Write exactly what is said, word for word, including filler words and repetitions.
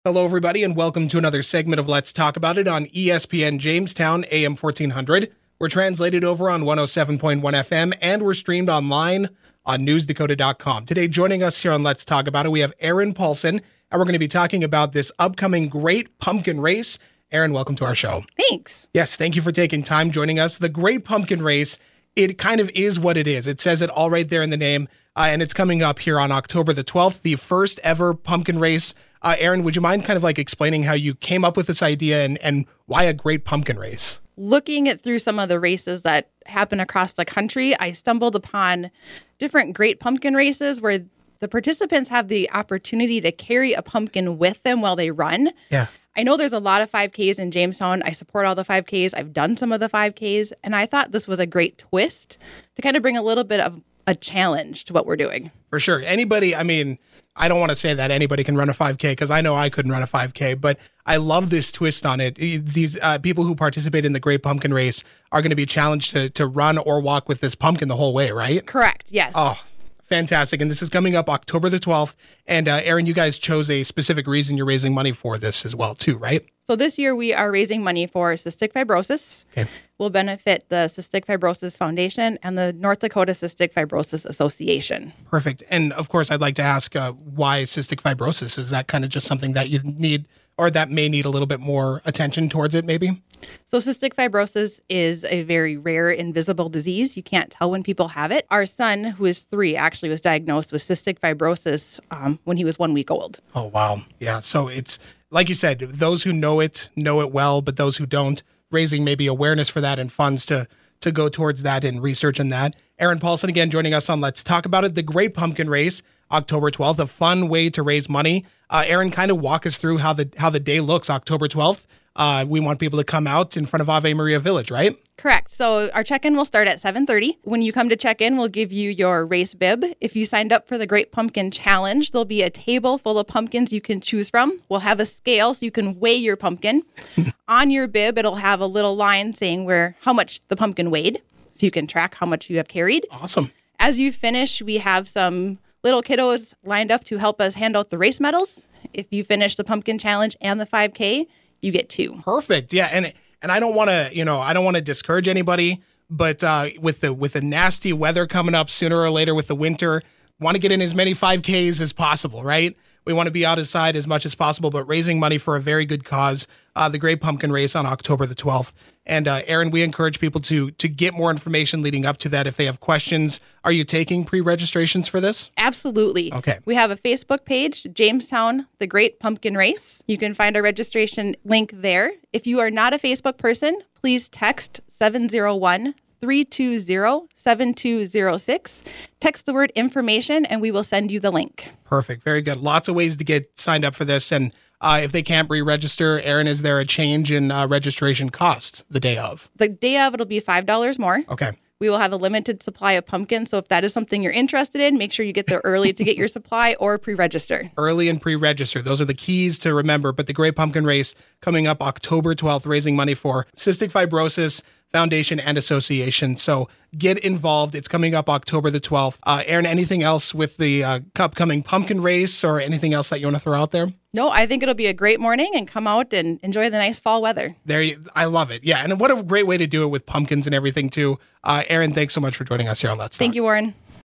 Hello, everybody, and welcome to another segment of Let's Talk About It on E S P N Jamestown, A M fourteen hundred. We're translated over on one oh seven point one F M, and we're streamed online on news dakota dot com. Today, joining us here on Let's Talk About It, we have Erin Paulson, and we're going to be talking about this upcoming Great Pumpkin Race. Erin, welcome to our show. Thanks. Yes, thank you for taking time joining us. The Great Pumpkin Race, it kind of is what it is. It says it all right there in the name, uh, and it's coming up here on October the twelfth, the first ever pumpkin race. Uh, Erin, would you mind kind of like explaining how you came up with this idea and, and why a Great Pumpkin Race? Looking at through some of the races that happen across the country, I stumbled upon different Great Pumpkin Races where the participants have the opportunity to carry a pumpkin with them while they run. Yeah. I know there's a lot of five Ks in Jamestown. I support all the five Ks. I've done some of the five Ks, and I thought this was a great twist to kind of bring a little bit of a challenge to what we're doing. For sure. Anybody, I mean, I don't want to say that anybody can run a five K because I know I couldn't run a five K, but I love this twist on it. These uh, people who participate in the Great Pumpkin Race are going to be challenged to, to run or walk with this pumpkin the whole way, right? Correct. Yes. Oh, fantastic. And this is coming up October the twelfth. And uh, Erin, you guys chose a specific reason you're raising money for this as well, too, right? So this year we are raising money for cystic fibrosis. Okay. Will benefit the Cystic Fibrosis Foundation and the North Dakota Cystic Fibrosis Association. Perfect. And of course, I'd like to ask uh, why cystic fibrosis? Is that kind of just something that you need or that may need a little bit more attention towards it, maybe? So cystic fibrosis is a very rare, invisible disease. You can't tell when people have it. Our son, who is three, actually was diagnosed with cystic fibrosis um, when he was one week old. Oh, wow. Yeah. So it's, like you said, those who know it, know it well, but those who don't, raising maybe awareness for that and funds to to go towards that and research on that. Erin Paulson again joining us on Let's Talk About It, the Great Pumpkin Race, October twelfth, a fun way to raise money. Uh, Erin, kind of walk us through how the how the day looks October twelfth. Uh, we want people to come out in front of Ave Maria Village, right? Correct. So our check-in will start at seven thirty. When you come to check in, we'll give you your race bib. If you signed up for the Great Pumpkin Challenge, there'll be a table full of pumpkins you can choose from. We'll have a scale so you can weigh your pumpkin. On your bib, it'll have a little line saying where how much the pumpkin weighed, so you can track how much you have carried. Awesome. As you finish, we have some little kiddos lined up to help us hand out the race medals. If you finish the Pumpkin Challenge and the five K, you get two. Perfect. Yeah, and and I don't want to, you know, I don't want to discourage anybody, but uh, with the with the nasty weather coming up sooner or later with the winter, want to get in as many five Ks as possible, right? We want to be outside as much as possible, but raising money for a very good cause, uh, the Great Pumpkin Race on October the twelfth. And uh, Erin, we encourage people to to get more information leading up to that if they have questions. Are you taking pre-registrations for this? Absolutely. Okay. We have a Facebook page, Jamestown, the Great Pumpkin Race. You can find our registration link there. If you are not a Facebook person, please text seven zero one, three two zero, seven two zero six. Text the word information and we will send you the link. Perfect. Very good. Lots of ways to get signed up for this. And uh, if they can't re-register, Erin, is there a change in uh, registration cost the day of? The day of, it'll be five dollars more. Okay. We will have a limited supply of pumpkins. So if that is something you're interested in, make sure you get there early to get your supply or pre-register. Early and pre-register. Those are the keys to remember. But the Great Pumpkin Race coming up October twelfth, raising money for Cystic Fibrosis Foundation and Association. So get involved. It's coming up October the twelfth. Uh, Erin, anything else with the uh, upcoming pumpkin race or anything else that you want to throw out there? No, I think it'll be a great morning and come out and enjoy the nice fall weather. There, you, I love it. Yeah, and what a great way to do it with pumpkins and everything too. Uh, Erin, thanks so much for joining us here on Let's Talk. Thank you, Warren.